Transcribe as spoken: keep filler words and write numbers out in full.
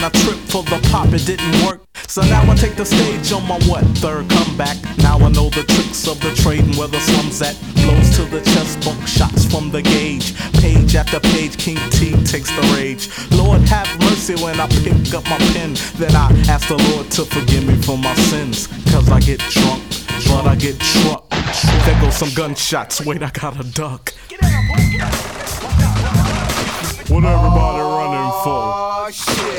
I tripped for the pop, it didn't work. So now I take the stage on my what, third comeback. Now I know the tricks of the trade and where the slum's at. Blows to the chest, bunk shots from the gauge. Page after page, King T takes the rage. Lord have mercy when I pick up my pen. Then I ask the Lord to forgive me for my sins. Cause I get drunk, but I get trucked. There goes some gunshots, wait I gotta duck. What everybody running for?